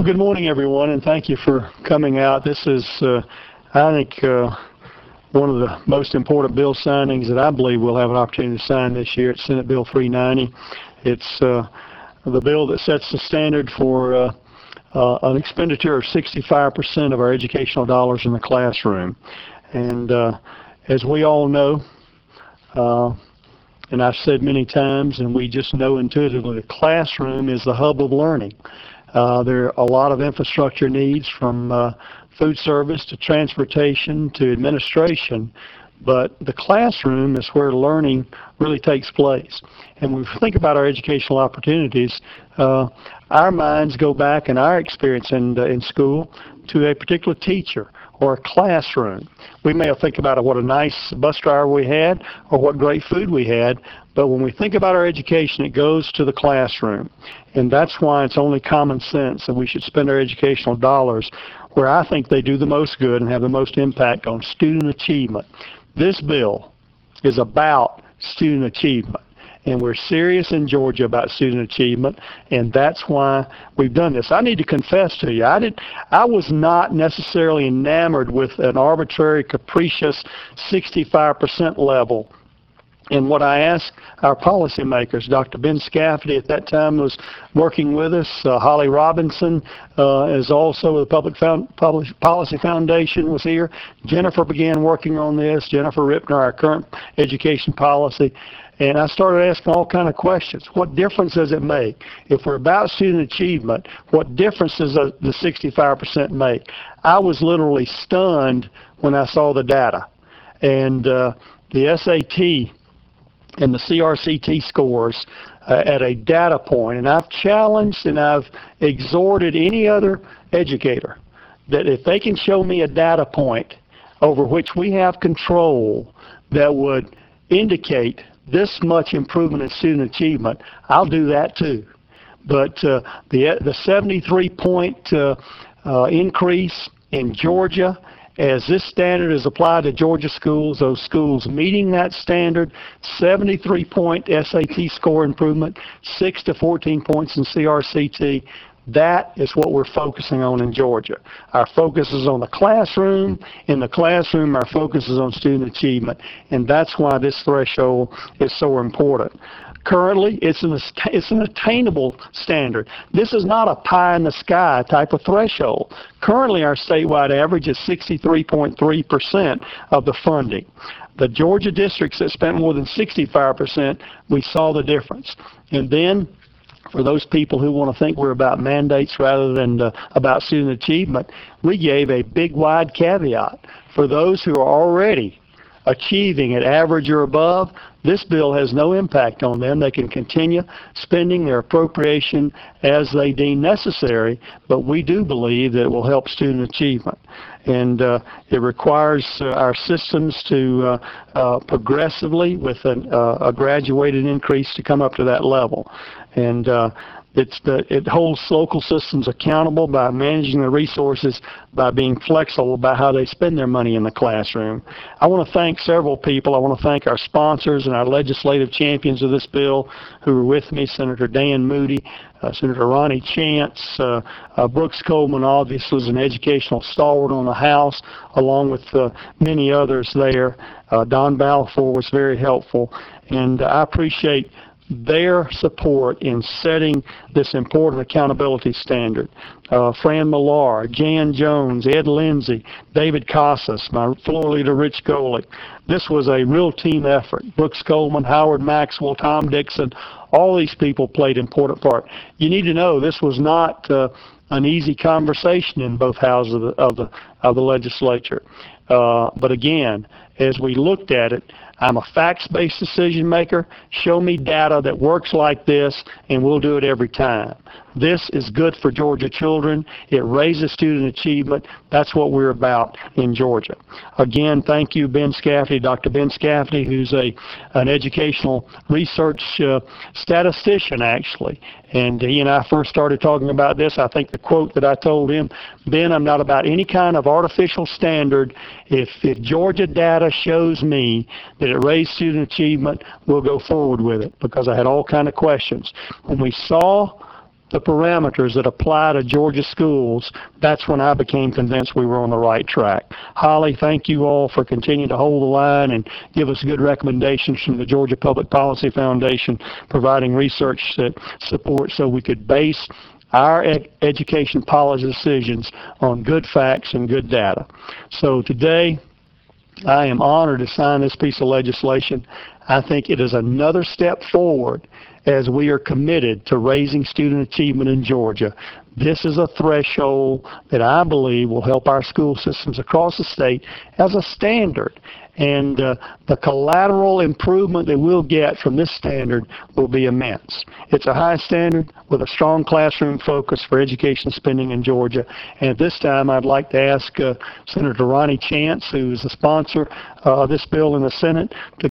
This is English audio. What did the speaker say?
Well, good morning, everyone, and thank you for coming out. This is, I think, one of the most important bill signings that I believe we'll have an opportunity to sign this year. It's Senate Bill 390. It's the bill that sets the standard for an expenditure of 65% of our educational dollars in the classroom. And as we all know, and I've said many times, and we just know intuitively, the classroom is the hub of learning. There are a lot of infrastructure needs, from food service to transportation to administration, but the classroom is where learning really takes place. And when we think about our educational opportunities, our minds go back in our experience in school to a particular teacher or a classroom. We may think about what a nice bus driver we had or what great food we had, but when we think about our education, it goes to the classroom. And that's why it's only common sense that we should spend our educational dollars where I think they do the most good and have the most impact on student achievement. This bill is about student achievement. And we're serious in Georgia about student achievement, and that's why we've done this. I need to confess to you, I was not necessarily enamored with an arbitrary, capricious 65% level. And what I asked our policymakers, Dr. Ben Scafferty at that time was working with us. Holly Robinson is also the Public Policy Foundation was here. Jennifer began working on this. Jennifer Ripner, our current education policy. And I started asking all kinds of questions. What difference does it make? If we're about student achievement, what difference does the 65% make? I was literally stunned when I saw the data. And the SAT and the CRCT scores at a data point. And I've challenged and I've exhorted any other educator that if they can show me a data point over which we have control that would indicate this much improvement in student achievement, I'll do that too. But the 73-point increase in Georgia, as this standard is applied to Georgia schools, those schools meeting that standard, 73-point SAT score improvement, 6 to 14 points in CRCT, that is what we're focusing on in Georgia. Our focus is on the classroom. In the classroom, our focus is on student achievement. And that's why this threshold is so important. Currently, it's an attainable standard. This is not a pie-in-the-sky type of threshold. Currently, our statewide average is 63.3% of the funding. The Georgia districts that spent more than 65%, we saw the difference. And then, for those people who want to think we're about mandates rather than about student achievement, we gave a big, wide caveat. For those who are already achieving at average or above, this bill has no impact on them. They can continue spending their appropriation as they deem necessary, but we do believe that it will help student achievement. And it requires our systems to progressively, with a graduated increase, to come up to that level. And it holds local systems accountable by managing the resources, by being flexible about how they spend their money in the classroom. I want to thank several people. I want to thank our sponsors and our legislative champions of this bill who were with me, Senator Dan Moody, Senator Ronnie Chance, Brooks Coleman obviously was an educational stalwart on the House, along with many others there. Don Balfour was very helpful, and I appreciate their support in setting this important accountability standard. Fran Millar, Jan Jones, Ed Lindsay, David Casas, my floor leader Rich Golick. This was a real team effort. Brooks Coleman, Howard Maxwell, Tom Dixon, all these people played an important part. You need to know this was not an easy conversation in both houses of the legislature. But again, as we looked at it, I'm a facts-based decision maker. Show me data that works like this, and we'll do it every time. This is good for Georgia children. It raises student achievement. That's what we're about in Georgia. Again, thank you, Ben Scafferty, Dr. Ben Scafferty, who's an educational research statistician, actually. And he and I first started talking about this. I think the quote that I told him, Ben, I'm not about any kind of artificial standard. If Georgia data shows me that it raised student achievement, we'll go forward with it, because I had all kinds of questions. When we saw the parameters that apply to Georgia schools, that's when I became convinced we were on the right track. Holly, thank you all for continuing to hold the line and give us good recommendations from the Georgia Public Policy Foundation, providing research that supports so we could base our education policy decisions on good facts and good data. So today, I am honored to sign this piece of legislation. I think it is another step forward as we are committed to raising student achievement in Georgia. This is a threshold that I believe will help our school systems across the state as a standard. And the collateral improvement that we'll get from this standard will be immense. It's a high standard with a strong classroom focus for education spending in Georgia. And at this time, I'd like to ask Senator Ronnie Chance, who is the sponsor of this bill in the Senate, to